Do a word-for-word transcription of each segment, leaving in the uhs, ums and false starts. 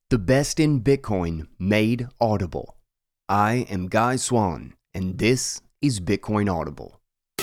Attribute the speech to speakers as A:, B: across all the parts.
A: The best in Bitcoin made audible. I am Guy Swan, and this is Bitcoin Audible.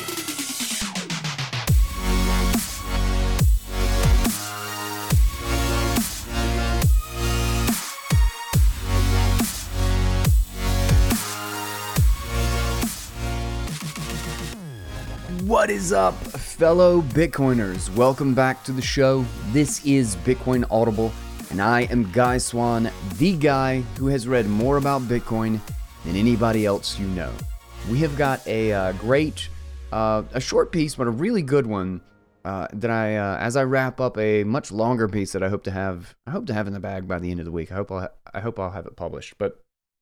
A: What is up, fellow Bitcoiners? Welcome back to the show. This is Bitcoin Audible, and I am Guy Swan, the guy who has read more about Bitcoin than anybody else you know. We have got a uh, great, uh, a short piece, but a really good one uh, that I, uh, as I wrap up a much longer piece that I hope to have, I hope to have in the bag by the end of the week. I hope I'll, ha- I hope I'll have it published. But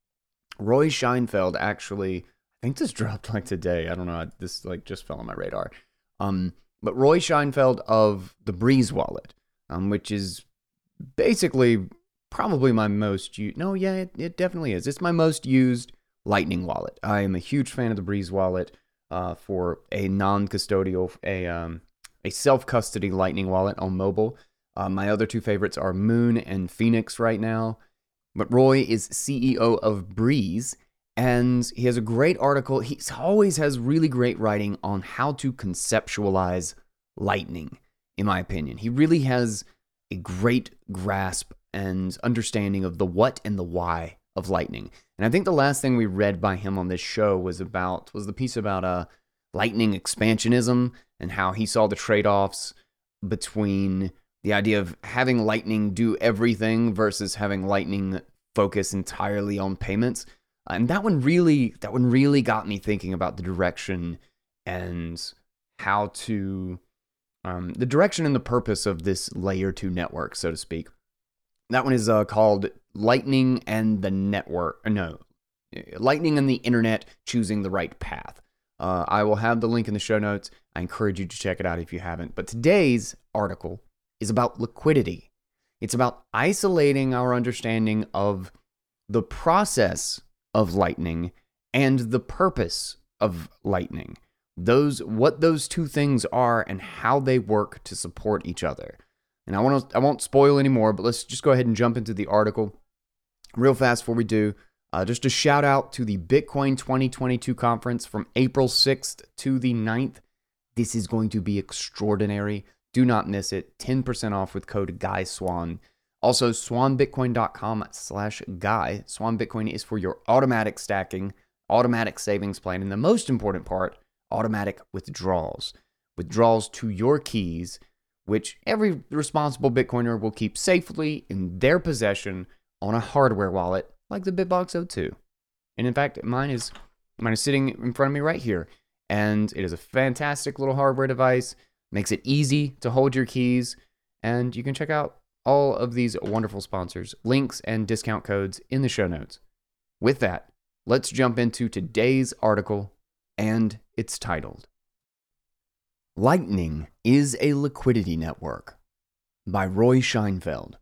A: Roy Scheinfeld actually, I think this dropped like today. I don't know. This like just fell on my radar. Um, but Roy Scheinfeld of the Breeze wallet, um, which is basically probably my most used. No, yeah, it, it definitely is. It's my most used Lightning wallet. I am a huge fan of the Breeze wallet uh, for a non-custodial, a um, a self-custody Lightning wallet on mobile. Uh, my other two favorites are Moon and Phoenix right now. But Roy is C E O of Breeze, and he has a great article. He always has really great writing on how to conceptualize Lightning, in my opinion. He really has a great grasp and understanding of the what and the why of Lightning. And I think the last thing we read by him on this show was about was the piece about uh, Lightning expansionism and how he saw the trade-offs between the idea of having Lightning do everything versus having Lightning focus entirely on payments. And that one really, that one really got me thinking about the direction and how to, um, the direction and the purpose of this layer two network, so to speak. That one is uh, called Lightning and the Network. No, Lightning and the Internet Choosing the Right Path. Uh, I will have the link in the show notes. I encourage you to check it out if you haven't. But today's article is about liquidity. It's about isolating our understanding of the process of Lightning and the purpose of Lightning. Those, what those two things are and how they work to support each other. And I want to, I won't spoil any more, but let's just go ahead and jump into the article real fast before we do. Uh, just a shout out to the Bitcoin twenty twenty-two conference from April sixth to the ninth. This is going to be extraordinary. Do not miss it. ten percent off with code GUYSWAN. Also, swanbitcoin.com slash guy. Swan Bitcoin is for your automatic stacking, automatic savings plan, and the most important part, automatic withdrawals. Withdrawals to your keys, which every responsible Bitcoiner will keep safely in their possession on a hardware wallet like the BitBox zero two. And in fact, mine is, mine is sitting in front of me right here. And it is a fantastic little hardware device. Makes it easy to hold your keys. And you can check out all of these wonderful sponsors, links and discount codes in the show notes. With that, let's jump into today's article, and it's titled, Lightning is a Liquidity Network by Roy Scheinfeld.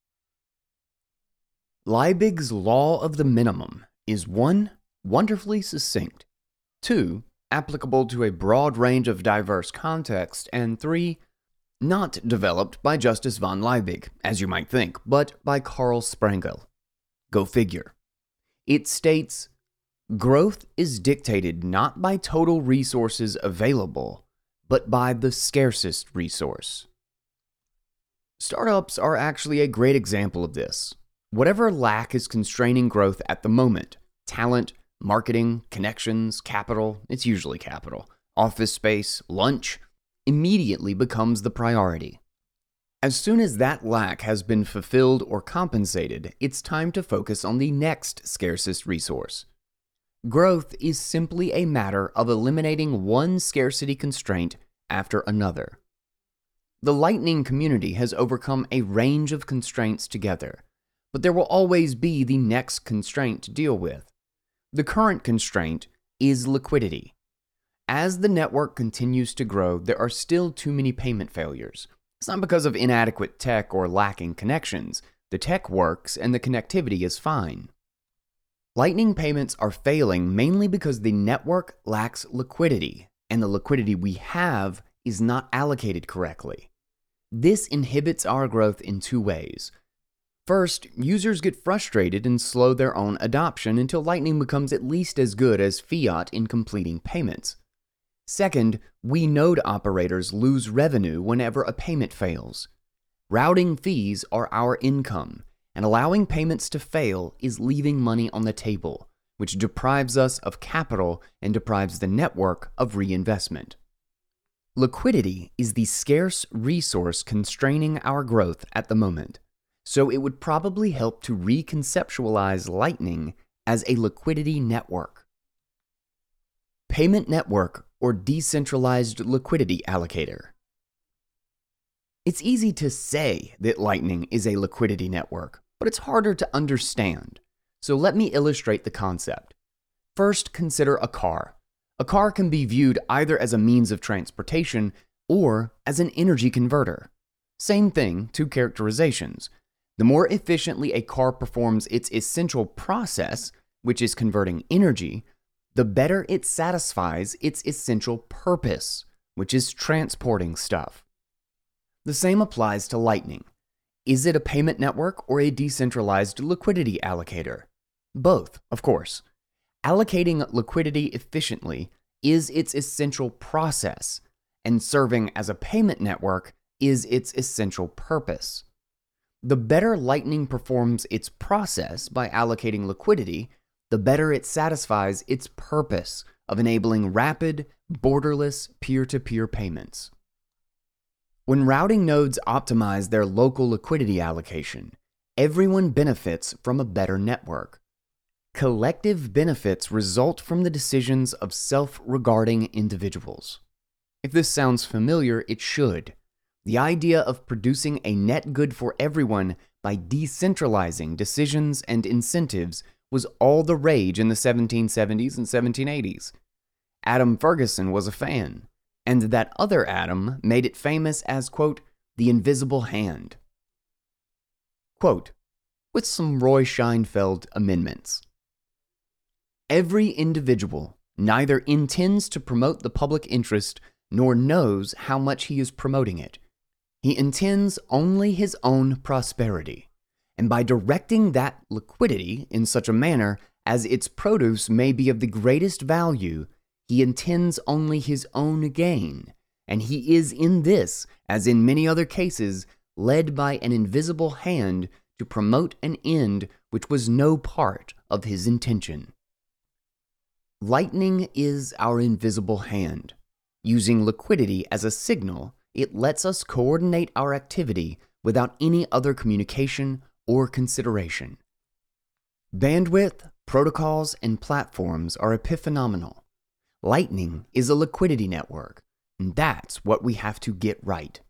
A: Liebig's Law of the Minimum is one, wonderfully succinct, two, applicable to a broad range of diverse contexts, and three, not developed by Justus von Liebig, as you might think, but by Karl Sprengel. Go figure. It states, growth is dictated not by total resources available, but by the scarcest resource. Startups are actually a great example of this. Whatever lack is constraining growth at the moment, talent, marketing, connections, capital, it's usually capital, office space, lunch, immediately becomes the priority. As soon as that lack has been fulfilled or compensated, it's time to focus on the next scarcest resource. Growth is simply a matter of eliminating one scarcity constraint after another. The Lightning community has overcome a range of constraints together, but there will always be the next constraint to deal with. The current constraint is liquidity. As the network continues to grow, there are still too many payment failures. It's not because of inadequate tech or lacking connections. The tech works and the connectivity is fine. Lightning payments are failing mainly because the network lacks liquidity, and the liquidity we have is not allocated correctly. This inhibits our growth in two ways. First, users get frustrated and slow their own adoption until Lightning becomes at least as good as fiat in completing payments. Second, we node operators lose revenue whenever a payment fails. Routing fees are our income, and allowing payments to fail is leaving money on the table, which deprives us of capital and deprives the network of reinvestment. Liquidity is the scarce resource constraining our growth at the moment, so it would probably help to reconceptualize Lightning as a liquidity network. Payment network or decentralized liquidity allocator. It's easy to say that Lightning is a liquidity network, but it's harder to understand. So let me illustrate the concept. First, consider a car. A car can be viewed either as a means of transportation or as an energy converter. Same thing, two characterizations. The more efficiently a car performs its essential process, which is converting energy, the better it satisfies its essential purpose, which is transporting stuff. The same applies to Lightning. Is it a payment network or a decentralized liquidity allocator? Both, of course. Allocating liquidity efficiently is its essential process, and serving as a payment network is its essential purpose. The better Lightning performs its process by allocating liquidity, the better it satisfies its purpose of enabling rapid, borderless peer-to-peer payments. When routing nodes optimize their local liquidity allocation, everyone benefits from a better network. Collective benefits result from the decisions of self-regarding individuals. If this sounds familiar, it should. The idea of producing a net good for everyone by decentralizing decisions and incentives was all the rage in the seventeen seventies and seventeen eighties. Adam Ferguson was a fan, and that other Adam made it famous as, quote, the invisible hand. Quote, with some Roy Scheinfeld amendments. Every individual neither intends to promote the public interest nor knows how much he is promoting it. He intends only his own prosperity, and by directing that liquidity in such a manner as its produce may be of the greatest value, he intends only his own gain, and he is in this, as in many other cases, led by an invisible hand to promote an end which was no part of his intention. Lightning is our invisible hand. Using liquidity as a signal, it lets us coordinate our activity without any other communication or consideration. Bandwidth, protocols, and platforms are epiphenomenal. Lightning is a liquidity network, and that's what we have to get right.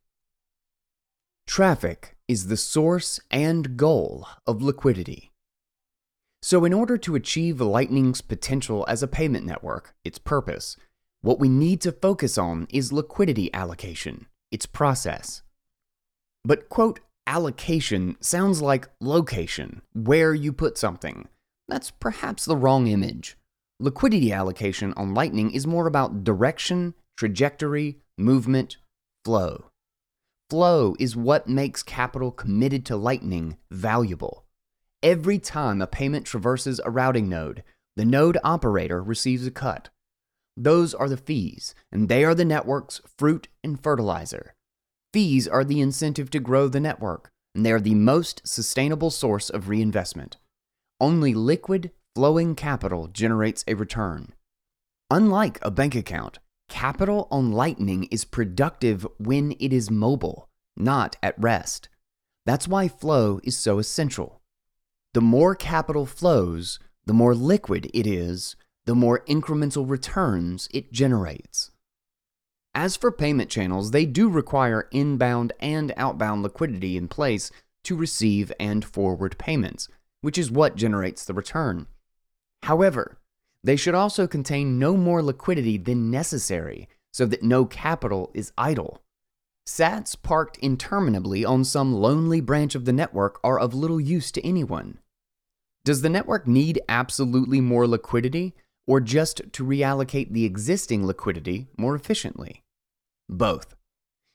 A: Traffic is the source and goal of liquidity. So in order to achieve Lightning's potential as a payment network, its purpose, what we need to focus on is liquidity allocation, its process. But, quote, allocation sounds like location, where you put something. That's perhaps the wrong image. Liquidity allocation on Lightning is more about direction, trajectory, movement, flow. Flow is what makes capital committed to Lightning valuable. Every time a payment traverses a routing node, the node operator receives a cut. Those are the fees, and they are the network's fruit and fertilizer. Fees are the incentive to grow the network, and they are the most sustainable source of reinvestment. Only liquid, flowing capital generates a return. Unlike a bank account, capital on Lightning is productive when it is mobile, not at rest. That's why flow is so essential. The more capital flows, the more liquid it is, the more incremental returns it generates. As for payment channels, they do require inbound and outbound liquidity in place to receive and forward payments, which is what generates the return. However, they should also contain no more liquidity than necessary so that no capital is idle. Sats parked interminably on some lonely branch of the network are of little use to anyone. Does the network need absolutely more liquidity, or just to reallocate the existing liquidity more efficiently? Both.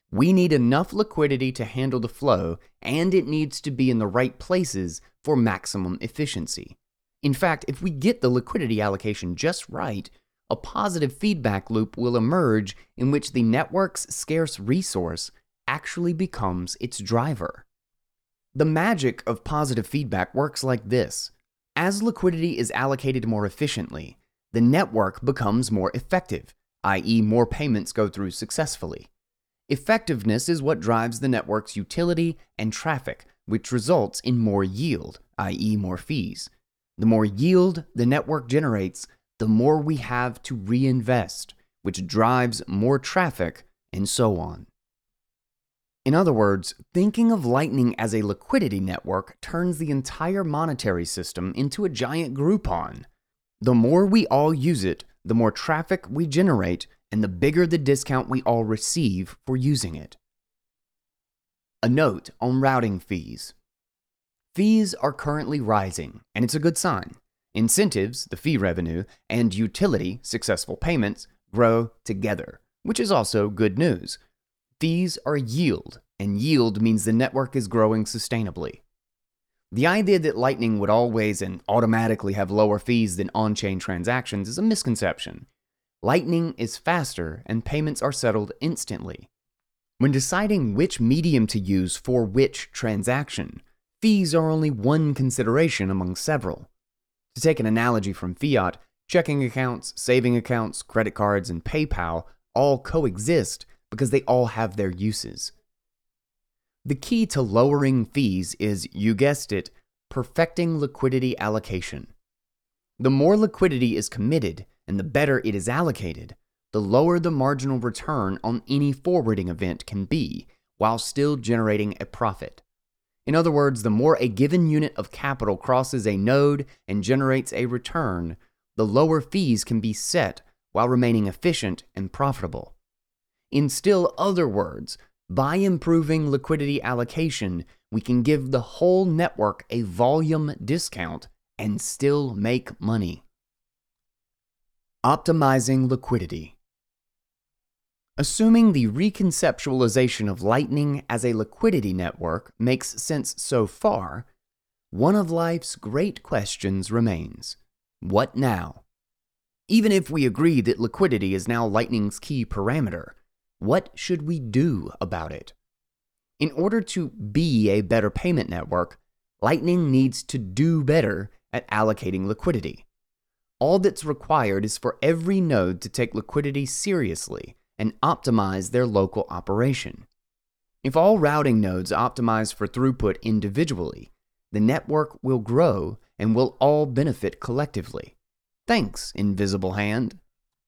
A: We need enough liquidity to handle the flow, and it needs to be in the right places for maximum efficiency. In fact, if we get the liquidity allocation just right, a positive feedback loop will emerge in which the network's scarce resource actually becomes its driver. The magic of positive feedback works like this. As liquidity is allocated more efficiently, the network becomes more effective, that is, more payments go through successfully. Effectiveness is what drives the network's utility and traffic, which results in more yield, that is, more fees. The more yield the network generates, the more we have to reinvest, which drives more traffic, and so on. In other words, thinking of Lightning as a liquidity network turns the entire monetary system into a giant Groupon. The more we all use it, the more traffic we generate, and the bigger the discount we all receive for using it. A note on routing fees. Fees are currently rising, and it's a good sign. Incentives, the fee revenue, and utility, successful payments, grow together, which is also good news. Fees are yield, and yield means the network is growing sustainably. The idea that Lightning would always and automatically have lower fees than on-chain transactions is a misconception. Lightning is faster, and payments are settled instantly. When deciding which medium to use for which transaction, fees are only one consideration among several. To take an analogy from fiat, checking accounts, saving accounts, credit cards, and PayPal all coexist because they all have their uses. The key to lowering fees is, you guessed it, perfecting liquidity allocation. The more liquidity is committed and the better it is allocated, the lower the marginal return on any forwarding event can be while still generating a profit. In other words, the more a given unit of capital crosses a node and generates a return, the lower fees can be set while remaining efficient and profitable. In still other words, by improving liquidity allocation, we can give the whole network a volume discount and still make money. Optimizing liquidity. Assuming the reconceptualization of Lightning as a liquidity network makes sense so far, one of life's great questions remains. What now? Even if we agree that liquidity is now Lightning's key parameter, what should we do about it? In order to be a better payment network, Lightning needs to do better at allocating liquidity. All that's required is for every node to take liquidity seriously and optimize their local operation. If all routing nodes optimize for throughput individually, the network will grow and we'll all benefit collectively. Thanks, invisible hand.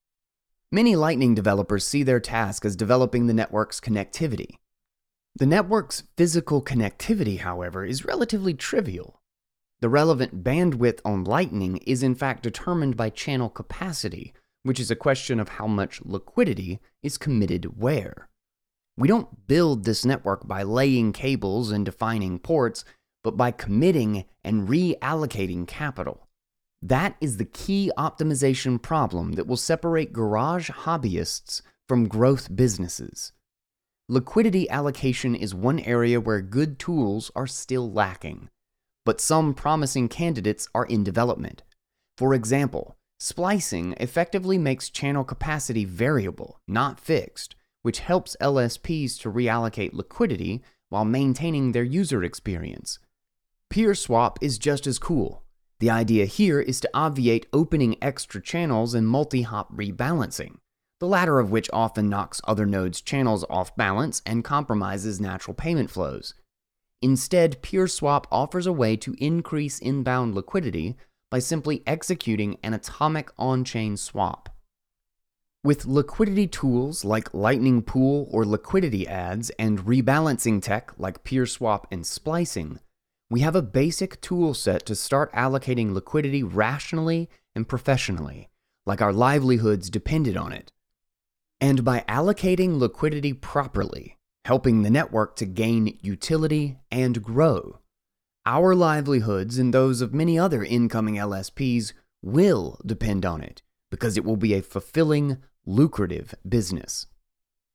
A: Many Lightning developers see their task as developing the network's connectivity. The network's physical connectivity, however, is relatively trivial. The relevant bandwidth on Lightning is in fact determined by channel capacity, which is a question of how much liquidity is committed where. We don't build this network by laying cables and defining ports, but by committing and reallocating capital. That is the key optimization problem that will separate garage hobbyists from growth businesses. Liquidity allocation is one area where good tools are still lacking, but some promising candidates are in development. For example, splicing effectively makes channel capacity variable, not fixed, which helps L S Ps to reallocate liquidity while maintaining their user experience. PeerSwap is just as cool. The idea here is to obviate opening extra channels and multi-hop rebalancing, the latter of which often knocks other nodes' channels off balance and compromises natural payment flows. Instead, PeerSwap offers a way to increase inbound liquidity by simply executing an atomic on-chain swap. With liquidity tools like Lightning Pool or liquidity ads and rebalancing tech like PeerSwap and splicing, we have a basic tool set to start allocating liquidity rationally and professionally, like our livelihoods depended on it. And by allocating liquidity properly, helping the network to gain utility and grow, our livelihoods and those of many other incoming L S Ps will depend on it, because it will be a fulfilling, lucrative business.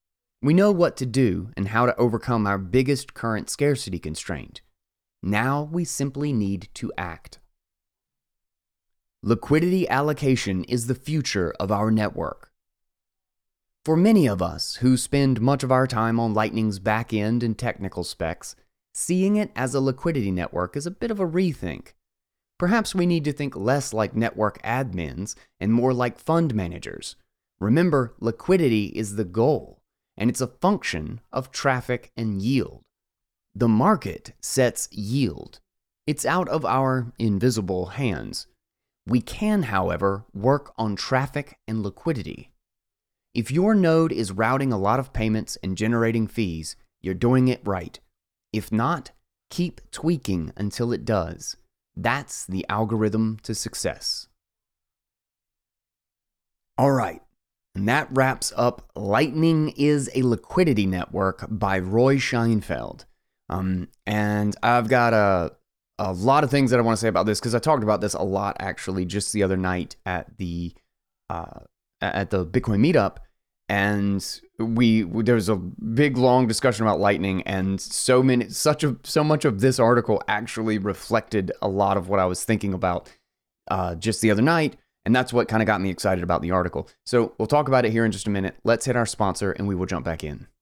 A: We know what to do and how to overcome our biggest current scarcity constraint. Now we simply need to act. Liquidity allocation is the future of our network. For many of us who spend much of our time on Lightning's back end and technical specs, seeing it as a liquidity network is a bit of a rethink. Perhaps we need to think less like network admins and more like fund managers. Remember, liquidity is the goal, and it's a function of traffic and yield. The market sets yield. It's out of our invisible hands. We can, however, work on traffic and liquidity. If your node is routing a lot of payments and generating fees, you're doing it right. If not, keep tweaking until it does. That's the algorithm to success. All right, and that wraps up Lightning is a Liquidity Network by Roy Scheinfeld. Um, and I've got a, a lot of things that I want to say about this because I talked about this a lot actually just the other night at the uh, at the Bitcoin meetup. And we there was a big long discussion about Lightning, and so many such a so much of this article actually reflected a lot of what I was thinking about uh, just the other night, and that's what kind of got me excited about the article. So we'll talk about it here in just a minute. Let's hit our sponsor, and we will jump back in.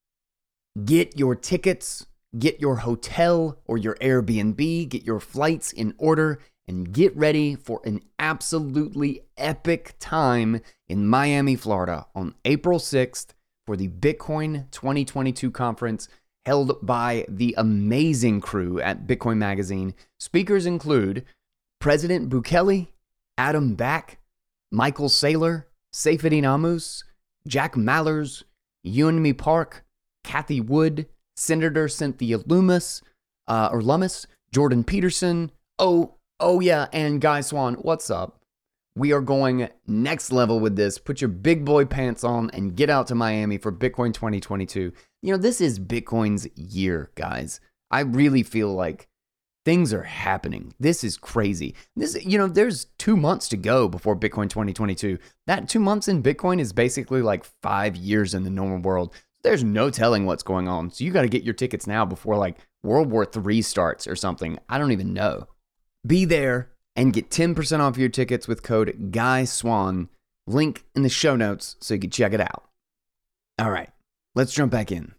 A: Get your tickets, get your hotel or your Airbnb, get your flights in order, and get ready for an absolutely epic time in Miami, Florida on April sixth for the Bitcoin twenty twenty-two conference held by the amazing crew at Bitcoin Magazine. Speakers include President Bukele, Adam Back, Michael Saylor, Seyfedin Amous, Jack Mallers, Yeonmi Park, Kathy Wood, Senator Cynthia Lummis, uh, or Lummis, Jordan Peterson. Oh, oh yeah, and Guy Swan, what's up? We are going next level with this. Put your big boy pants on and get out to Miami for Bitcoin twenty twenty-two. You know, this is Bitcoin's year, guys. I really feel like things are happening. This is crazy. This, you know, there's two months to go before Bitcoin twenty twenty-two. That two months in Bitcoin is basically like five years in the normal world. There's no telling what's going on. So you got to get your tickets now before like World War Three starts or something. I don't even know. Be there and get ten percent off your tickets with code GUYSWAN. Link in the show notes so you can check it out. All right, let's jump back in.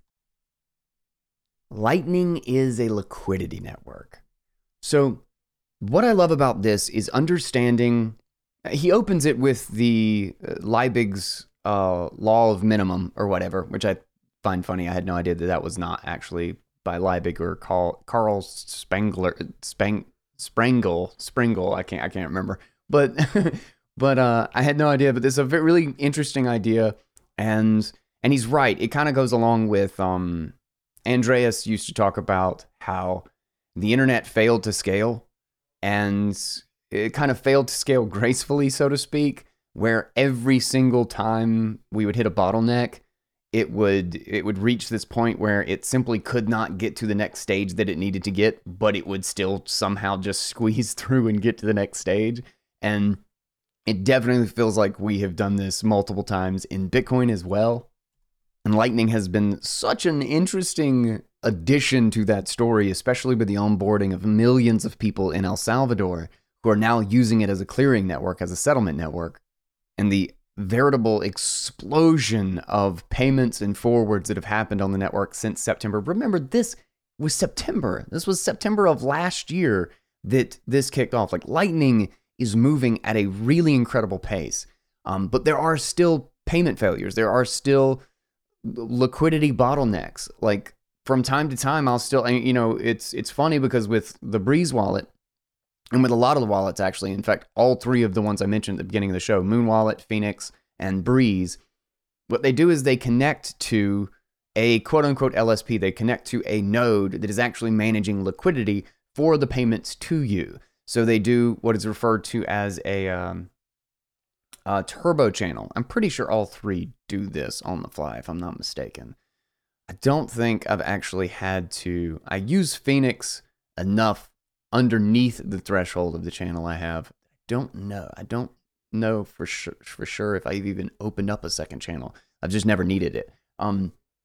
A: Lightning is a liquidity network. So what I love about this is understanding, he opens it with the uh, Liebig's uh, law of minimum or whatever, which I find funny. I had no idea that that was not actually by Liebig or Carl, Carl Spengler, Speng, Sprengel, Sprengel, I can't, I can't remember, but, but, uh, I had no idea, but this is a very, really interesting idea. And, and he's right. It kind of goes along with, um, Andreas used to talk about how the internet failed to scale, and it kind of failed to scale gracefully, so to speak, where every single time we would hit a bottleneck, it would it would reach this point where it simply could not get to the next stage that it needed to get, but it would still somehow just squeeze through and get to the next stage. And it definitely feels like we have done this multiple times in Bitcoin as well. And Lightning has been such an interesting addition to that story, especially with the onboarding of millions of people in El Salvador who are now using it as a clearing network, as a settlement network. And the veritable explosion of payments and forwards that have happened on the network since September. Remember, this was September. This was September of last year that this kicked off. Like, Lightning is moving at a really incredible pace. Um, but there are still payment failures. There are still liquidity bottlenecks. Like, from time to time, I'll still, you know, it's it's funny because with the Breeze wallet, and with a lot of the wallets, actually, in fact, all three of the ones I mentioned at the beginning of the show, Moon Wallet, Phoenix, and Breeze, what they do is they connect to a quote-unquote L S P. They connect to a node that is actually managing liquidity for the payments to you. So they do what is referred to as a, um, a turbo channel. I'm pretty sure all three do this on the fly, if I'm not mistaken. I don't think I've actually had to... I use Phoenix enough underneath the threshold of the channel I have. I don't know. I don't know for sure for sure if I've even opened up a second channel. I've just never needed it. Um,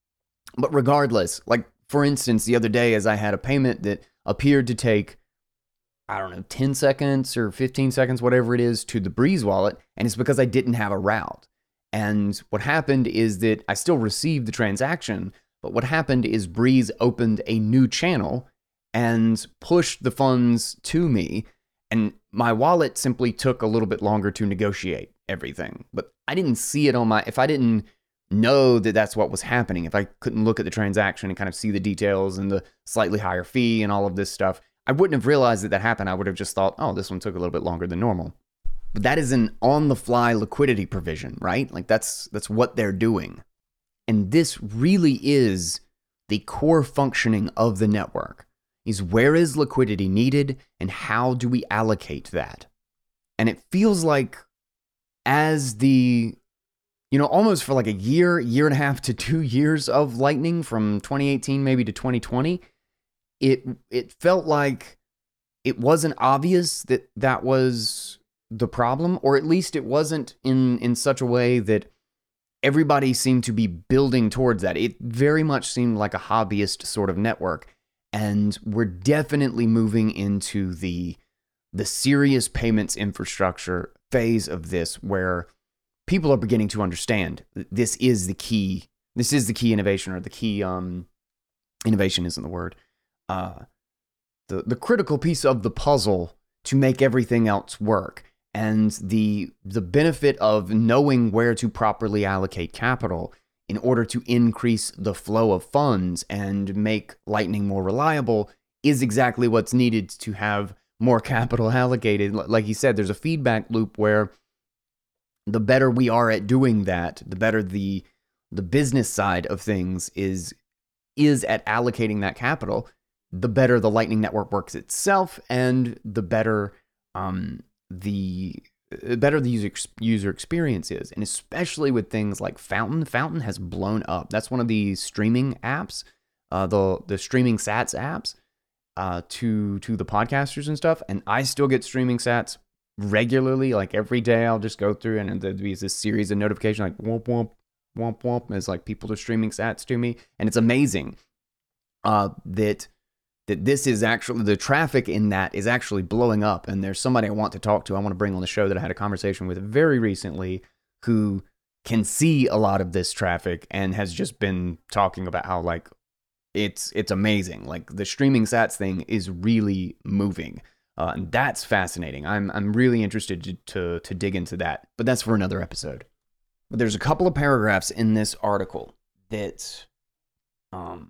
A: But regardless, like for instance, the other day as I had a payment that appeared to take, I don't know, ten seconds or fifteen seconds, whatever it is, to the Breeze wallet, and it's because I didn't have a route. And what happened is that I still received the transaction, but what happened is Breeze opened a new channel and pushed the funds to me, and my wallet simply took a little bit longer to negotiate everything. But I didn't see it on my, if I didn't know that that's what was happening, if I couldn't look at the transaction and kind of see the details and the slightly higher fee and all of this stuff, I wouldn't have realized that that happened. I would have just thought, oh, this one took a little bit longer than normal. But that is an on-the-fly liquidity provision, right? Like that's that's what they're doing. And this really is the core functioning of the network, is where is liquidity needed and how do we allocate that? And it feels like as the, you know, almost for like a year, year and a half to two years of Lightning from twenty eighteen maybe to twenty twenty, it it felt like it wasn't obvious that that was the problem, or at least it wasn't in, in such a way that everybody seemed to be building towards that. It very much seemed like a hobbyist sort of network. And we're definitely moving into the, the serious payments infrastructure phase of this, where people are beginning to understand that this is the key. This is the key innovation, or the key, um, innovation isn't the word. Uh, the, the critical piece of the puzzle to make everything else work. And the the benefit of knowing where to properly allocate capital in order to increase the flow of funds and make Lightning more reliable is exactly what's needed to have more capital allocated. Like you said, there's a feedback loop where the better we are at doing that, the better the the business side of things is is at allocating that capital, the better the Lightning Network works itself, and the better um the better the user user experience is. And especially with things like Fountain. Fountain has blown up. That's one of the streaming apps, uh, the the streaming sats apps uh, to to the podcasters and stuff. And I still get streaming sats regularly. Like every day, I'll just go through and there'll be this series of notifications like womp womp womp womp. It's like people are streaming sats to me, and it's amazing uh, that. that this is actually, the traffic in that is actually blowing up. And there's somebody I want to talk to, I want to bring on the show, that I had a conversation with very recently, who can see a lot of this traffic and has just been talking about how like it's it's amazing. Like the streaming sats thing is really moving. Uh, and that's fascinating. I'm I'm really interested to, to to dig into that. But that's for another episode. But there's a couple of paragraphs in this article that um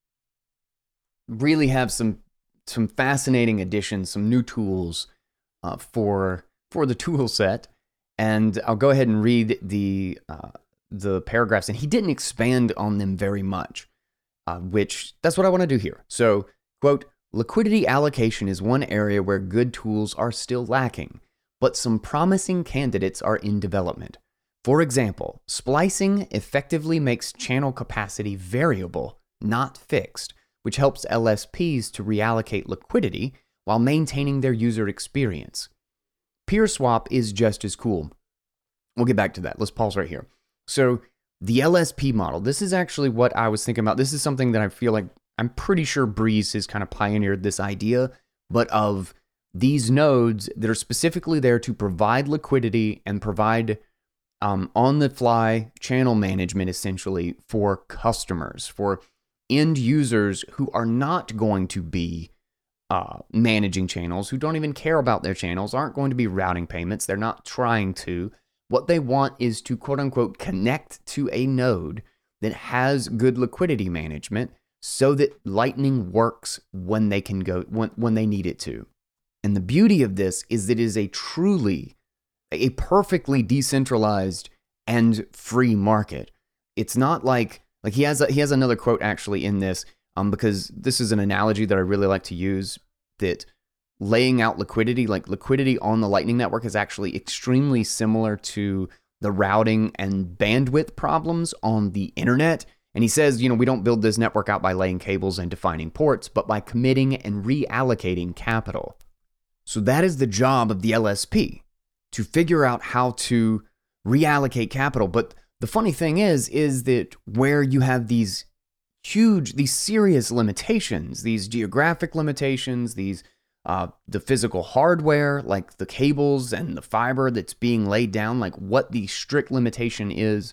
A: really have some some fascinating additions, some new tools uh, for for the tool set. And I'll go ahead and read the uh, the paragraphs. And he didn't expand on them very much, uh, which that's what I want to do here. So, quote, liquidity allocation is one area where good tools are still lacking, but some promising candidates are in development. For example, splicing effectively makes channel capacity variable, not fixed, which helps L S Ps to reallocate liquidity while maintaining their user experience. PeerSwap is just as cool. We'll get back to that. Let's pause right here. So the L S P model, this is actually what I was thinking about. This is something that I feel like I'm pretty sure Breeze has kind of pioneered this idea, but of these nodes that are specifically there to provide liquidity and provide um, on-the-fly channel management, essentially, for customers, for end users who are not going to be uh, managing channels, who don't even care about their channels, aren't going to be routing payments. They're not trying to. What they want is to, quote unquote, connect to a node that has good liquidity management so that Lightning works when they can go, when, when they need it to. And the beauty of this is that it is a truly, a perfectly decentralized and free market. It's not like, Like he has a, he has another quote actually in this, um, because this is an analogy that I really like to use, that laying out liquidity, like liquidity on the Lightning Network, is actually extremely similar to the routing and bandwidth problems on the internet. And he says, you know, we don't build this network out by laying cables and defining ports, but by committing and reallocating capital. So that is the job of the L S P, to figure out how to reallocate capital. But the funny thing is, is that where you have these huge, these serious limitations, these geographic limitations, these uh, the physical hardware, like the cables and the fiber that's being laid down, like what the strict limitation is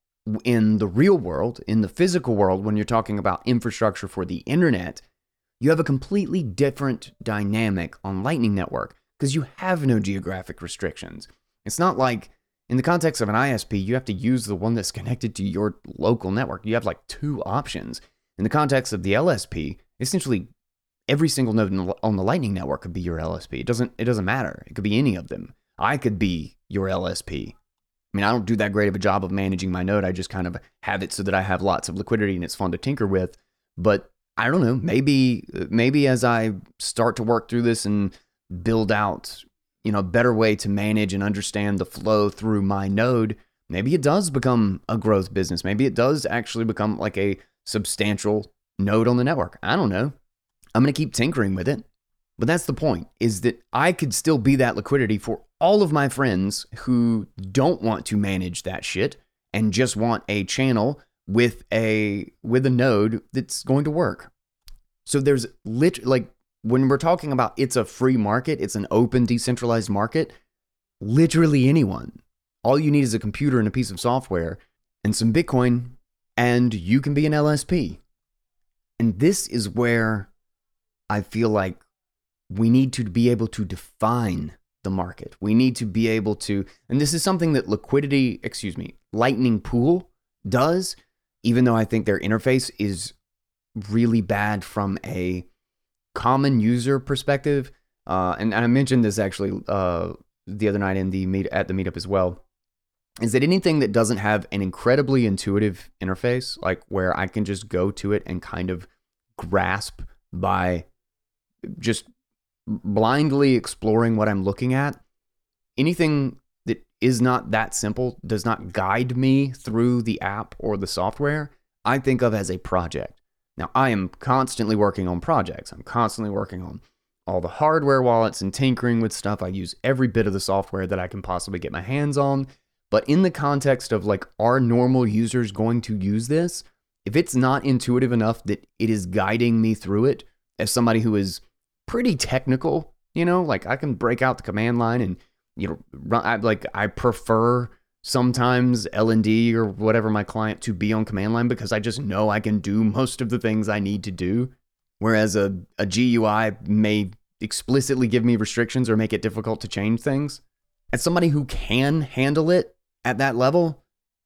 A: in the real world, in the physical world, when you're talking about infrastructure for the internet, you have a completely different dynamic on Lightning Network because you have no geographic restrictions. It's not like in the context of an I S P, you have to use the one that's connected to your local network. You have like two options. In the context of the L S P, essentially every single node on the Lightning Network could be your L S P. It doesn't, it doesn't matter. It could be any of them. I could be your L S P. I mean, I don't do that great of a job of managing my node. I just kind of have it so that I have lots of liquidity and it's fun to tinker with. But I don't know, maybe maybe as I start to work through this and build out, you know, a better way to manage and understand the flow through my node, maybe it does become a growth business. Maybe it does actually become like a substantial node on the network. I don't know. I'm going to keep tinkering with it. But that's the point, is that I could still be that liquidity for all of my friends who don't want to manage that shit and just want a channel with a with a node that's going to work. So there's lit like when we're talking about it's a free market, it's an open decentralized market, literally anyone. All you need is a computer and a piece of software and some Bitcoin and you can be an L S P. And this is where I feel like we need to be able to define the market. We need to be able to, and this is something that Liquidity, excuse me, Lightning Pool does, even though I think their interface is really bad from a common user perspective. Uh, and, and I mentioned this actually uh, the other night in the meet at the meetup as well, is that anything that doesn't have an incredibly intuitive interface, like where I can just go to it and kind of grasp by just blindly exploring what I'm looking at, anything that is not that simple, does not guide me through the app or the software, I think of as a project. Now, I am constantly working on projects. I'm constantly working on all the hardware wallets and tinkering with stuff. I use every bit of the software that I can possibly get my hands on. But in the context of like, are normal users going to use this? If it's not intuitive enough that it is guiding me through it, as somebody who is pretty technical, you know, like I can break out the command line and, you know, run, I, like I prefer sometimes L N D or whatever my client to be on command line because I just know I can do most of the things I need to do. Whereas a, a G U I may explicitly give me restrictions or make it difficult to change things. As somebody who can handle it at that level,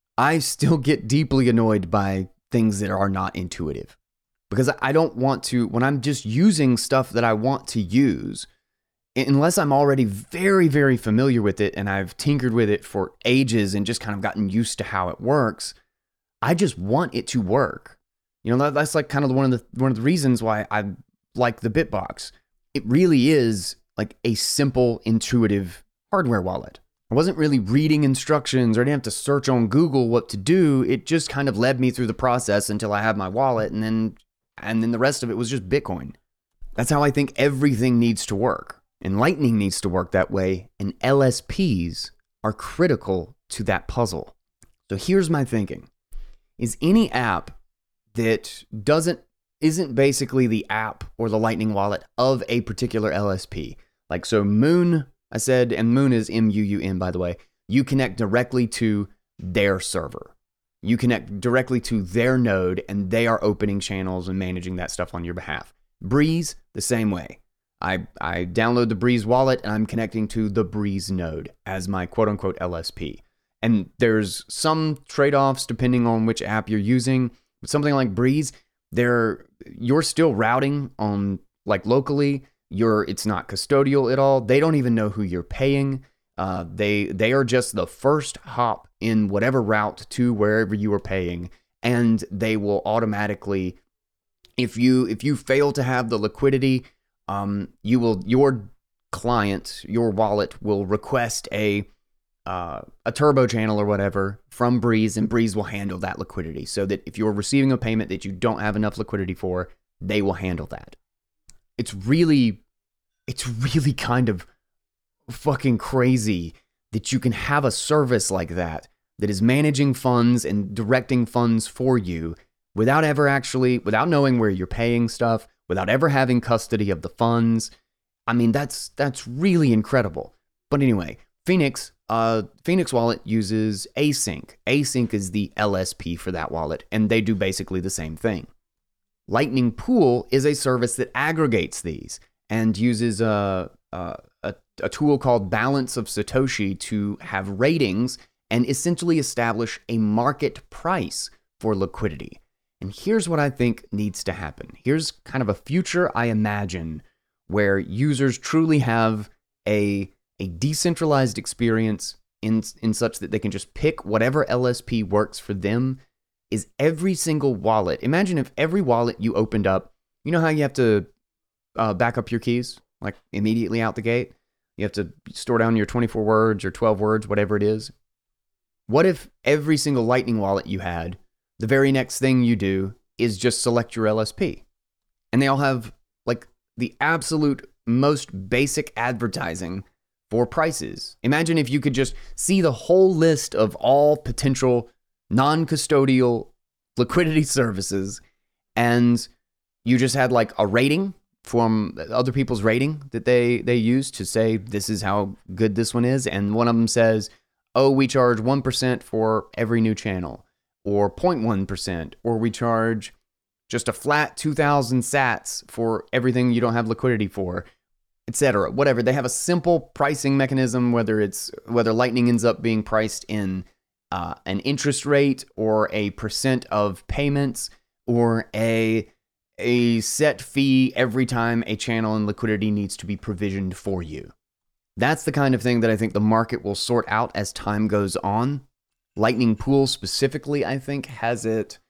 A: I still get deeply annoyed by things that are not intuitive. Because I don't want to, when I'm just using stuff that I want to use, unless I'm already very, very familiar with it and I've tinkered with it for ages and just kind of gotten used to how it works, I just want it to work. You know, that's like kind of one of the one of the reasons why I like the Bitbox. It really is like a simple, intuitive hardware wallet. I wasn't really reading instructions or I didn't have to search on Google what to do. It just kind of led me through the process until I had my wallet, and then and then the rest of it was just Bitcoin. That's how I think everything needs to work. And Lightning needs to work that way, and L S Ps are critical to that puzzle. So here's my thinking. Is any app that doesn't isn't basically the app or the Lightning wallet of a particular L S P. Like so Muun, I said, and Muun is M U U N by the way, you connect directly to their server. You connect directly to their node and they are opening channels and managing that stuff on your behalf. Breeze, the same way. I, I download the Breeze wallet and I'm connecting to the Breeze node as my quote unquote L S P. And there's some trade-offs depending on which app you're using. With something like Breeze, there you're still routing on like locally. You're it's not custodial at all. They don't even know who you're paying. Uh, they they are just the first hop in whatever route to wherever you are paying, and they will automatically, if you if you fail to have the liquidity, um, you will your client your wallet will request a uh, a turbo channel or whatever from Breeze, and Breeze will handle that liquidity. So that if you're receiving a payment that you don't have enough liquidity for, they will handle that. It's really, it's really kind of fucking crazy that you can have a service like that that is managing funds and directing funds for you without ever actually, without knowing where you're paying stuff, without ever having custody of the funds. I mean, that's that's really incredible. But anyway, Phoenix, uh, Phoenix Wallet uses Async. Async is the L S P for that wallet, and they do basically the same thing. Lightning Pool is a service that aggregates these and uses a, a, a, a tool called Balance of Satoshi to have ratings and essentially establish a market price for liquidity. And here's what I think needs to happen. Here's kind of a future I imagine where users truly have a, a decentralized experience in, in such that they can just pick whatever L S P works for them. Is every single wallet. Imagine if every wallet you opened up, you know how you have to uh, back up your keys, like immediately out the gate? You have to store down your twenty-four words or twelve words, whatever it is. What if every single Lightning wallet you had, the very next thing you do is just select your L S P? And they all have like the absolute most basic advertising for prices. Imagine if you could just see the whole list of all potential non-custodial liquidity services, and you just had like a rating from other people's rating that they they use to say this is how good this one is, and one of them says, oh, we charge one percent for every new channel, or zero point one percent, or we charge just a flat two thousand sats for everything you don't have liquidity for, et cetera. Whatever. They have a simple pricing mechanism, whether it's whether Lightning ends up being priced in Uh, an interest rate or a percent of payments or a a set fee every time a channel and liquidity needs to be provisioned for you. That's the kind of thing that I think the market will sort out as time goes on. Lightning Pool specifically, I think, has it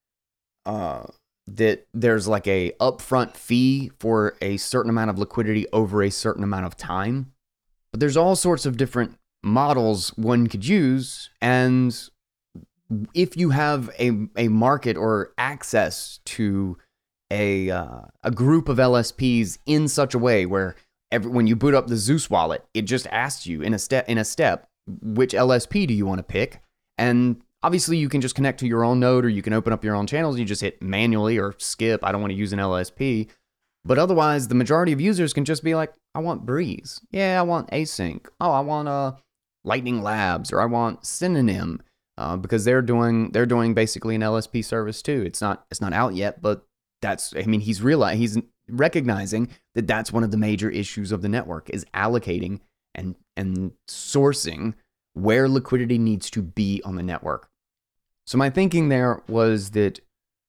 A: uh, that there's like a upfront fee for a certain amount of liquidity over a certain amount of time. But there's all sorts of different models one could use, and if you have a a market or access to a uh, a group of L S Ps in such a way where every, when you boot up the Zeus wallet, it just asks you in a step in a step which L S P do you want to pick, and obviously you can just connect to your own node or you can open up your own channels. You just hit manually or skip. I don't want to use an L S P. But otherwise, the majority of users can just be like, I want Breeze. Yeah, I want Async. Oh, I want uh, Lightning Labs, or I want Synonym, uh, because they're doing they're doing basically an L S P service too. It's not it's not out yet, but that's I mean he's realizing he's recognizing that that's one of the major issues of the network is allocating and and sourcing where liquidity needs to be on the network. So my thinking there was that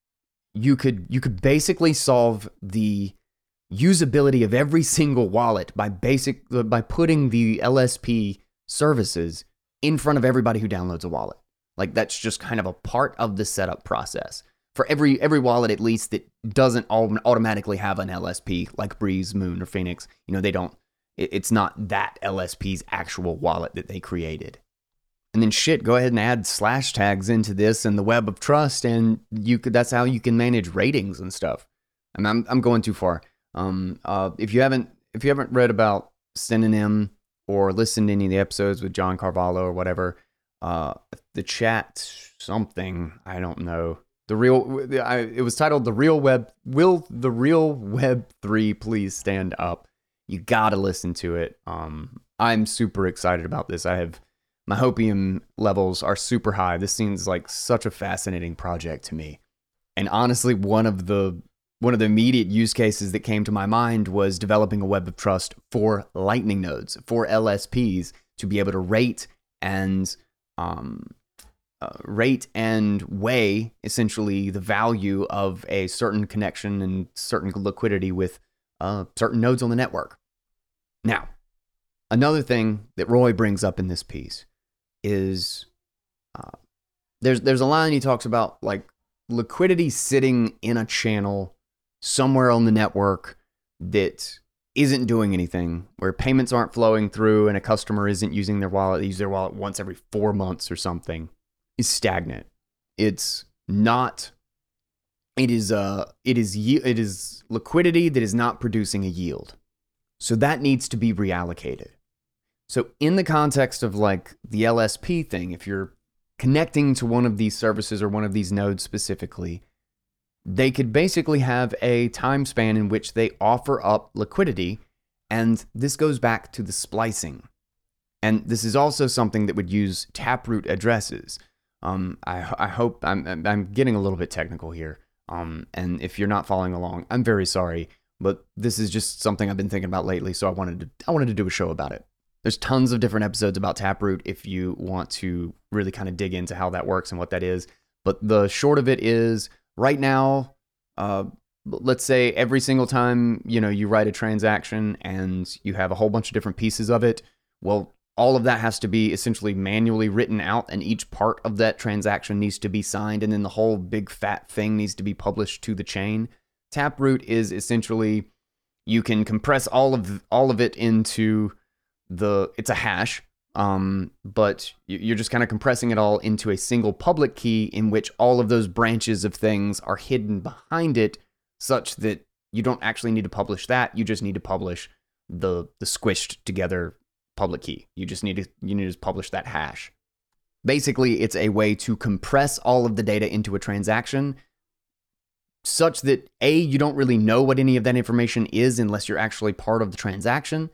A: you could you could basically solve the usability of every single wallet by basic by putting the L S P services in front of everybody who downloads a wallet. Like that's just kind of a part of the setup process for every every wallet, at least, that doesn't automatically have an L S P like Breeze, Moon, or Phoenix. You know, they don't. It's not that L S P's actual wallet that they created. And then shit, go ahead and add slash tags into this and the web of trust, and you could. That's how you can manage ratings and stuff. And I'm I'm going too far. Um, uh, if you haven't if you haven't read about Synonym or listened to any of the episodes with John Carvalho or whatever, uh, the chat something I don't know. The real I, it was titled "The Real Web." Will the Real Web three please stand up? You gotta listen to it. Um, I'm super excited about this. I have my hopium levels are super high. This seems like such a fascinating project to me, and honestly, one of the One of the immediate use cases that came to my mind was developing a web of trust for Lightning nodes, for L S Ps, to be able to rate and um, uh, rate and weigh essentially the value of a certain connection and certain liquidity with uh, certain nodes on the network. Now, another thing that Roy brings up in this piece is uh, there's there's a line he talks about like liquidity sitting in a channel somewhere on the network that isn't doing anything, where payments aren't flowing through and a customer isn't using their wallet, they use their wallet once every four months or something, is stagnant. It's not, it is, uh, it is, it is liquidity that is not producing a yield. So that needs to be reallocated. So in the context of like the L S P thing, if you're connecting to one of these services or one of these nodes specifically, they could basically have a time span in which they offer up liquidity. And this goes back to the splicing. And this is also something that would use Taproot addresses. Um, I, I hope I'm, I'm getting a little bit technical here. Um, and if you're not following along, I'm very sorry. But this is just something I've been thinking about lately, so I wanted to I wanted to do a show about it. There's tons of different episodes about Taproot if you want to really kind of dig into how that works and what that is. But the short of it is, right now, uh, let's say every single time, you know, you write a transaction and you have a whole bunch of different pieces of it, well, all of that has to be essentially manually written out, and each part of that transaction needs to be signed, and then the whole big fat thing needs to be published to the chain. Taproot is essentially, you can compress all of all of it into the, it's a hash, um, but you're just kind of compressing it all into a single public key in which all of those branches of things are hidden behind it, such that you don't actually need to publish that. You just need to publish the the squished together public key. You just need to you need to just publish that hash. Basically, it's a way to compress all of the data into a transaction, such that A, you don't really know what any of that information is unless you're actually part of the transaction,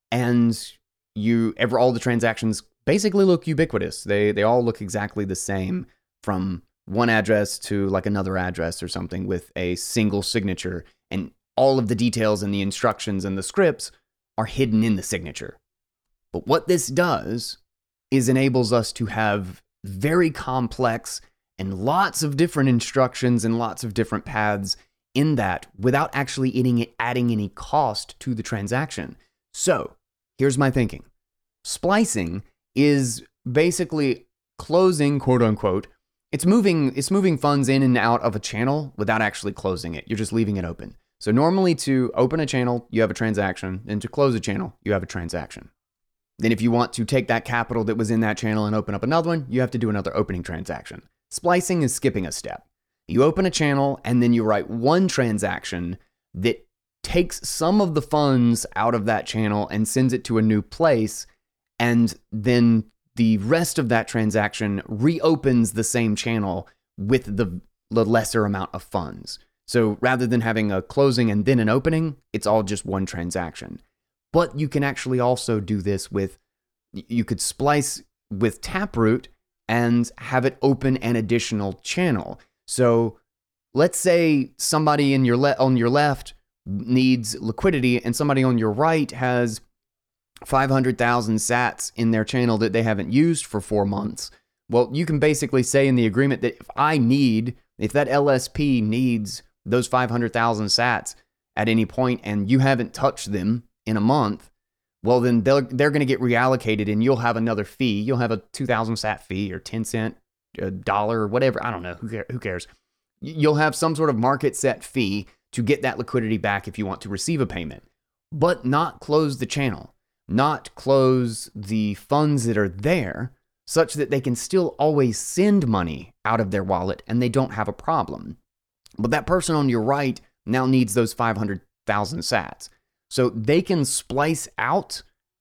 A: and you ever all the transactions basically look ubiquitous. They they all look exactly the same from one address to like another address or something with a single signature, and all of the details and the instructions and the scripts are hidden in the signature. But what this does is enables us to have very complex and lots of different instructions and lots of different paths in that without actually adding any cost to the transaction. So here's my thinking. Splicing is basically closing, quote unquote, It's moving it's moving funds in and out of a channel without actually closing it. You're just leaving it open. So normally to open a channel, you have a transaction, and to close a channel, you have a transaction. Then if you want to take that capital that was in that channel and open up another one, you have to do another opening transaction. Splicing is skipping a step. You open a channel and then you write one transaction that takes some of the funds out of that channel and sends it to a new place, and then the rest of that transaction reopens the same channel with the, the lesser amount of funds. So rather than having a closing and then an opening, it's all just one transaction. But you can actually also do this with, you could splice with Taproot and have it open an additional channel. So let's say somebody in your le- on your left needs liquidity and somebody on your right has five hundred thousand sats in their channel that they haven't used for four months. Well, you can basically say in the agreement that if I need, if that L S P needs those five hundred thousand sats at any point and you haven't touched them in a month, well, then they're, they're going to get reallocated and you'll have another fee. You'll have a two thousand sat fee or ten cent, a dollar or whatever. I don't know. Who, care, who cares? You'll have some sort of market set fee to get that liquidity back if you want to receive a payment, but not close the channel. Not close the funds that are there such that they can still always send money out of their wallet and they don't have a problem. But that person on your right now needs those five hundred thousand sats. So they can splice out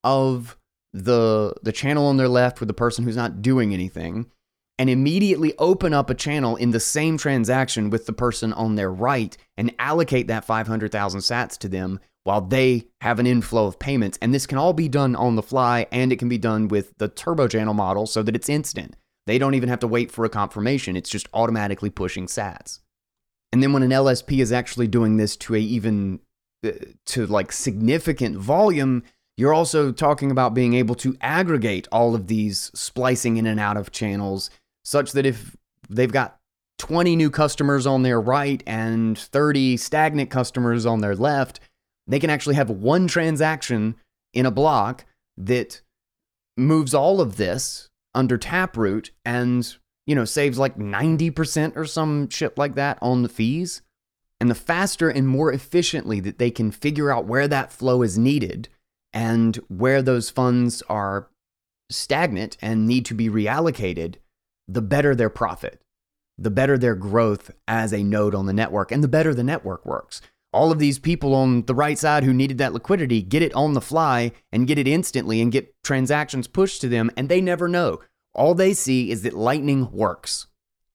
A: of the, the channel on their left with the person who's not doing anything and immediately open up a channel in the same transaction with the person on their right and allocate that five hundred thousand sats to them while they have an inflow of payments. And this can all be done on the fly, and it can be done with the turbo channel model so that it's instant. They don't even have to wait for a confirmation. It's just automatically pushing sats. And then when an L S P is actually doing this to a even uh, to like significant volume, you're also talking about being able to aggregate all of these splicing in and out of channels such that if they've got twenty new customers on their right and thirty stagnant customers on their left, they can actually have one transaction in a block that moves all of this under Taproot and, you know, saves like ninety percent or some shit like that on the fees. And the faster and more efficiently that they can figure out where that flow is needed and where those funds are stagnant and need to be reallocated, the better their profit, the better their growth as a node on the network, and the better the network works. All of these people on the right side who needed that liquidity get it on the fly and get it instantly and get transactions pushed to them, and they never know. All they see is that Lightning works.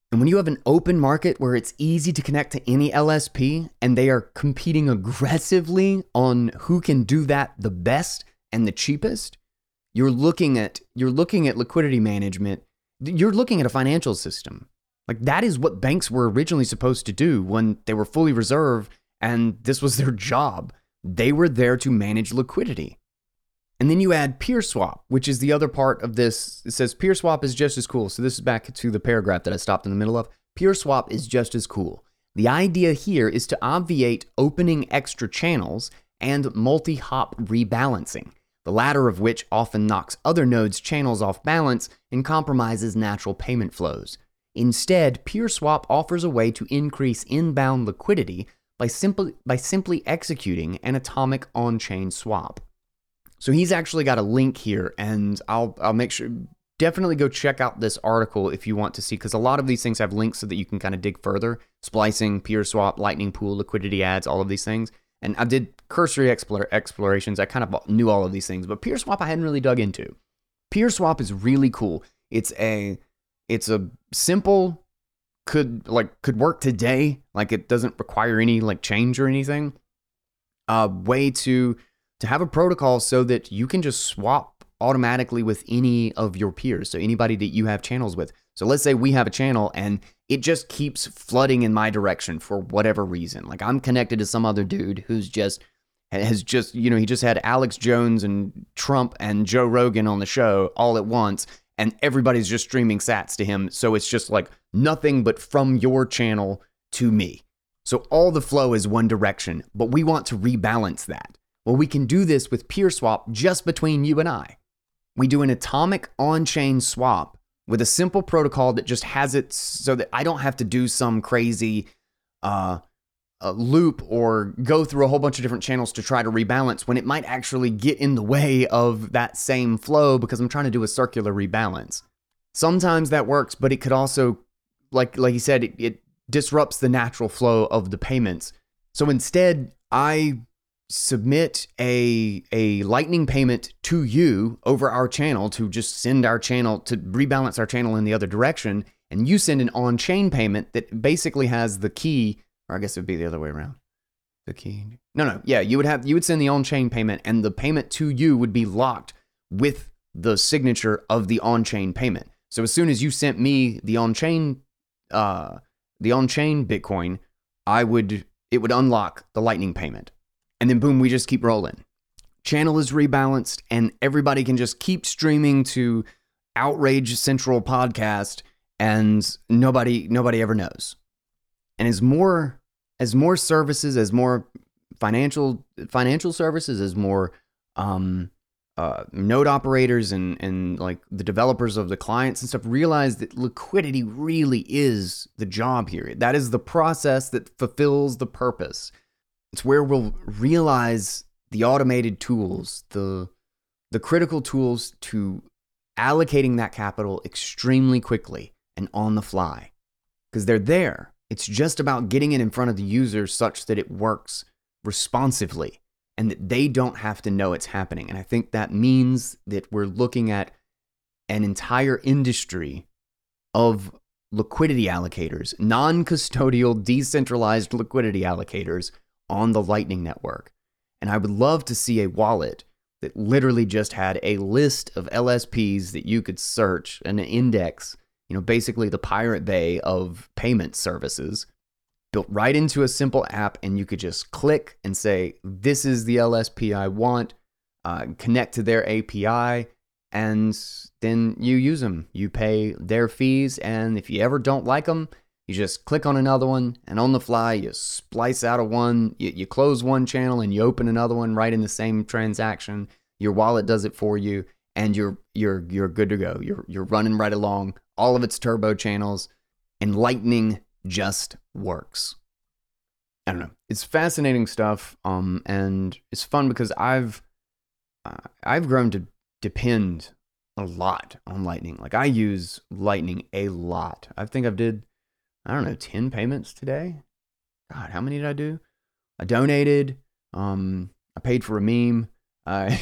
A: And when you have an open market where it's easy to connect to any L S P and they are competing aggressively on who can do that the best and the cheapest, you're looking at you're looking at liquidity management. You're looking at a financial system. Like that is what banks were originally supposed to do when they were fully reserve and this was their job. They were there to manage liquidity. And then you add PeerSwap, which is the other part of this. It says PeerSwap is just as cool. So this is back to the paragraph that I stopped in the middle of. PeerSwap is just as cool. The idea here is to obviate opening extra channels and multi-hop rebalancing, the latter of which often knocks other nodes' channels off balance and compromises natural payment flows. Instead, PeerSwap offers a way to increase inbound liquidity by simply, by simply executing an atomic on-chain swap. So he's actually got a link here, and I'll I'll make sure, definitely go check out this article if you want to see, because a lot of these things have links so that you can kind of dig further. Splicing, PeerSwap, Lightning Pool, liquidity ads, all of these things. And I did cursory explore, explorations. I kind of knew all of these things, but PeerSwap I hadn't really dug into. PeerSwap is really cool. It's a it's a simple, could like could work today. Like it doesn't require any like change or anything. A way to to have a protocol so that you can just swap automatically with any of your peers. So anybody that you have channels with. So let's say we have a channel and it just keeps flooding in my direction for whatever reason. Like I'm connected to some other dude who's just, has just, you know, he just had Alex Jones and Trump and Joe Rogan on the show all at once. And everybody's just streaming sats to him. So it's just like nothing but from your channel to me. So all the flow is one direction, but we want to rebalance that. Well, we can do this with PeerSwap just between you and I. We do an atomic on-chain swap with a simple protocol that just has it so that I don't have to do some crazy uh, uh, loop or go through a whole bunch of different channels to try to rebalance when it might actually get in the way of that same flow because I'm trying to do a circular rebalance. Sometimes that works, but it could also, like, like he said, it, it disrupts the natural flow of the payments. So instead, I submit a a lightning payment to you over our channel to just send our channel to rebalance our channel in the other direction, and you send an on-chain payment that basically has the key, or I guess it would be the other way around. The key. No, no, yeah, you would have you would send the on-chain payment, and the payment to you would be locked with the signature of the on-chain payment. So as soon as you sent me the on-chain uh the on-chain Bitcoin, I would it would unlock the lightning payment. And then boom, we just keep rolling. Channel is rebalanced and everybody can just keep streaming to Outrage Central podcast and nobody nobody ever knows. And as more as more services, as more financial financial services, as more um, uh, node operators and and like the developers of the clients and stuff realize that liquidity really is the job here. That is the process that fulfills the purpose. It's where we'll realize the automated tools, the the critical tools to allocating that capital extremely quickly and on the fly. Because they're there. It's just about getting it in front of the user such that it works responsively and that they don't have to know it's happening. And I think that means that we're looking at an entire industry of liquidity allocators, non-custodial, decentralized liquidity allocators on the Lightning Network. And I would love to see a wallet that literally just had a list of L S Ps that you could search, an index, you know, basically the Pirate Bay of payment services, built right into a simple app, and you could just click and say, this is the L S P I want, uh, connect to their A P I, and then you use them. You pay their fees, and if you ever don't like them, you just click on another one, and on the fly, you splice out of one, you, you close one channel, and you open another one right in the same transaction. Your wallet does it for you, and you're you're you're good to go. You're you're running right along. All of its turbo channels, and Lightning just works. I don't know. It's fascinating stuff, um, and it's fun because I've uh, I've grown to depend a lot on Lightning. Like I use Lightning a lot. I think I've did. I don't know, ten payments today? God, how many did I do? I donated. Um, I paid for a meme. I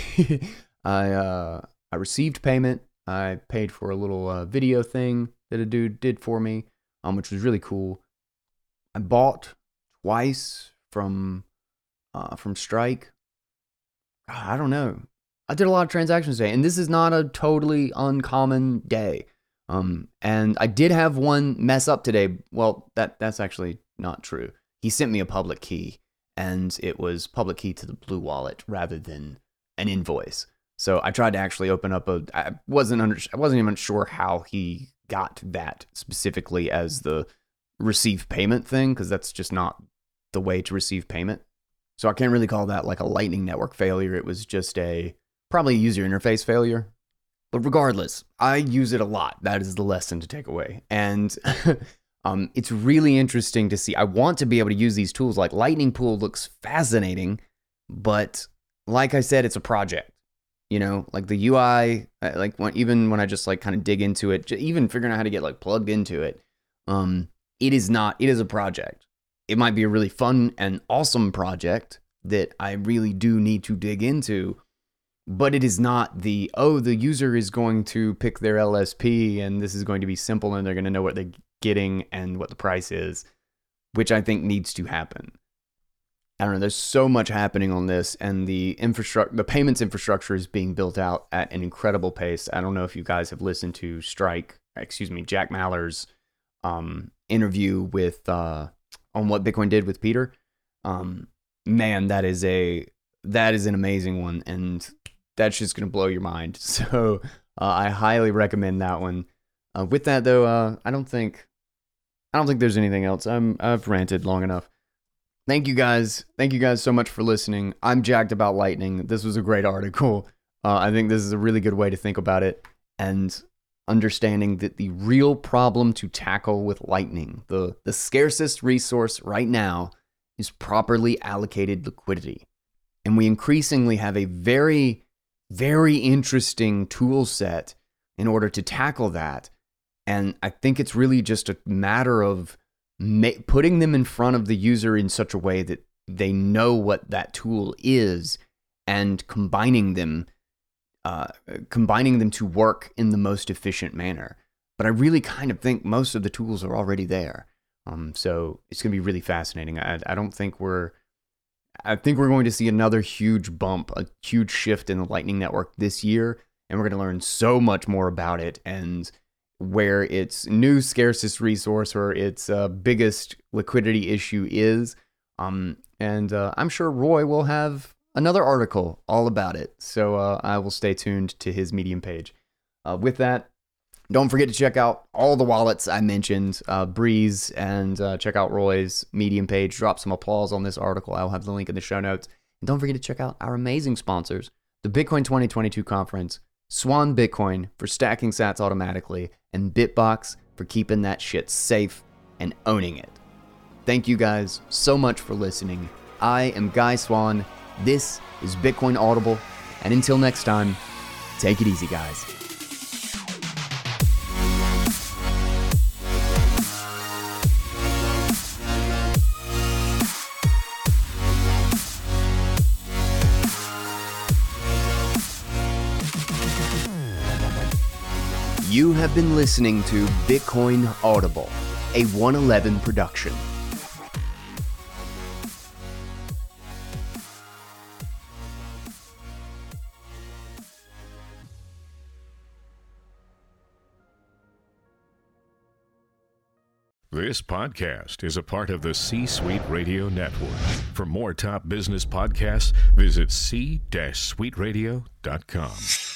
A: I uh, I received payment. I paid for a little uh, video thing that a dude did for me. um, which was really cool. I bought twice from uh, from Strike. God, I don't know. I did a lot of transactions today, and this is not a totally uncommon day. Um, and I did have one mess up today. Well, that that's actually not true. He sent me a public key, and it was public key to the Blue Wallet rather than an invoice. So I tried to actually open up a. I wasn't under. I wasn't even sure how he got that specifically as the receive payment thing, because that's just not the way to receive payment. So I can't really call that like a Lightning Network failure. It was just a probably a user interface failure. But regardless, I use it a lot. That is the lesson to take away. And um, it's really interesting to see. I want to be able to use these tools. Like Lightning Pool looks fascinating, but like I said, it's a project. You know, like the U I, like when, even when I just like kind of dig into it, even figuring out how to get like plugged into it, um, it is not, it is a project. It might be a really fun and awesome project that I really do need to dig into. But it is not the, oh, the user is going to pick their L S P and this is going to be simple and they're going to know what they're getting and what the price is, which I think needs to happen. I don't know, there's so much happening on this, and the infrastructure, the payments infrastructure is being built out at an incredible pace. I don't know if you guys have listened to Strike, excuse me, Jack Mallers' um, interview with uh, on what Bitcoin did with Peter. Um, man, that is a that is an amazing one, and that's just going to blow your mind. So uh, I highly recommend that one. Uh, with that though, uh, I don't think I don't think there's anything else. I'm I've ranted long enough. Thank you guys. Thank you guys so much for listening. I'm jacked about Lightning. This was a great article. Uh, I think this is a really good way to think about it, and understanding that the real problem to tackle with Lightning, the the scarcest resource right now, is properly allocated liquidity. And we increasingly have a very very interesting tool set in order to tackle that. And I think it's really just a matter of ma- putting them in front of the user in such a way that they know what that tool is, and combining them, uh, combining them to work in the most efficient manner. But I really kind of think most of the tools are already there. Um, so it's going to be really fascinating. I, I don't think we're I think we're going to see another huge bump, a huge shift in the Lightning Network this year, and we're going to learn so much more about it and where its new scarcest resource or its uh, biggest liquidity issue is. Um, and uh, I'm sure Roy will have another article all about it, so uh, I will stay tuned to his Medium page. Uh, with that, don't forget to check out all the wallets I mentioned, uh, Breeze, and uh, check out Roy's Medium page. Drop some applause on this article. I'll have the link in the show notes. And don't forget to check out our amazing sponsors, the Bitcoin twenty twenty-two conference, Swan Bitcoin for stacking sats automatically, and Bitbox for keeping that shit safe and owning it. Thank you guys so much for listening. I am Guy Swan. This is Bitcoin Audible. And until next time, take it easy, guys. You have been listening to Bitcoin Audible, a one eleven production.
B: This podcast is a part of the C-Suite Radio Network. For more top business podcasts, visit c suite radio dot com.